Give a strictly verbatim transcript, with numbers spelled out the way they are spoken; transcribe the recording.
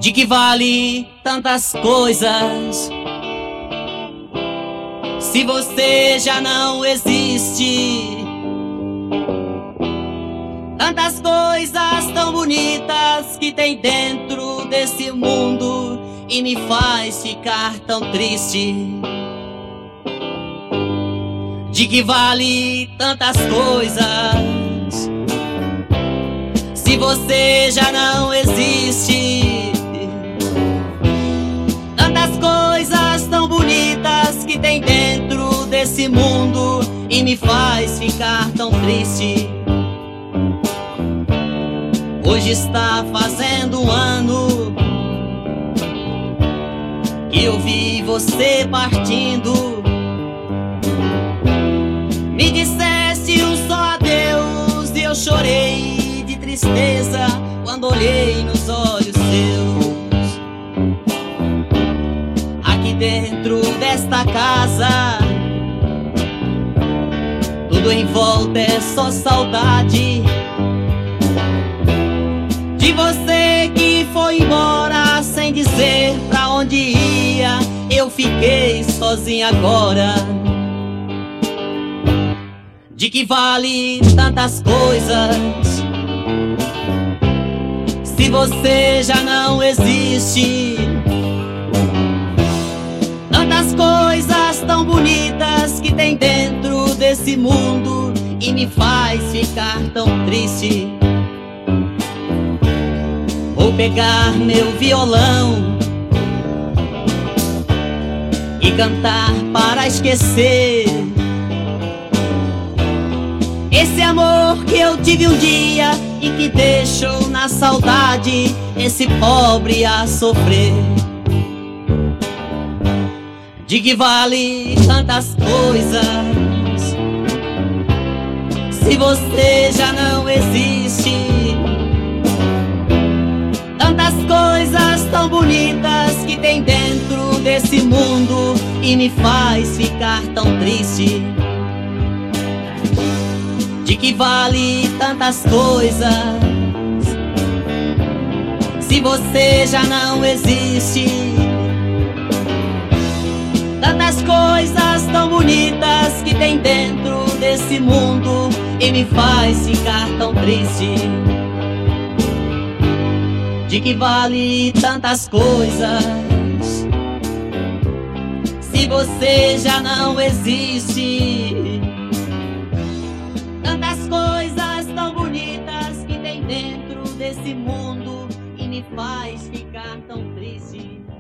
De que vale tantas coisas se você já não existe? Tantas coisas tão bonitas que tem dentro desse mundo e me faz ficar tão triste. De que vale tantas coisas se você já não existe? Tantas coisas tão bonitas que tem dentro desse mundo e me faz ficar tão triste. Hoje está fazendo um ano que eu vi você partindo. Me disseste um só adeus e eu chorei de tristeza quando olhei nos olhos seus. Aqui dentro desta casa, tudo em volta é só saudade de você que foi embora sem dizer pra onde ia. Eu fiquei sozinha agora. De que vale tantas coisas se você já não existe? Tantas coisas tão bonitas que tem dentro desse mundo e me faz ficar tão triste. Vou pegar meu violão e cantar para esquecer esse amor que eu tive um dia e que deixou na saudade esse pobre a sofrer. De que vale tantas coisas se você já não existe? Tantas coisas tão bonitas que tem dentro desse mundo e me faz ficar tão triste. De que vale tantas coisas se você já não existe? Tantas coisas tão bonitas que tem dentro desse mundo e me faz ficar tão triste. De que vale tantas coisas se você já não existe? Tantas coisas tão bonitas que tem dentro desse mundo e me faz ficar tão triste.